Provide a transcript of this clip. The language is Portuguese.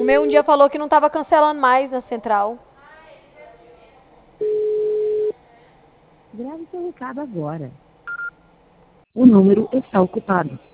meu um dia falou que não tava cancelando mais na central. Grave seu recado agora. O número está ocupado.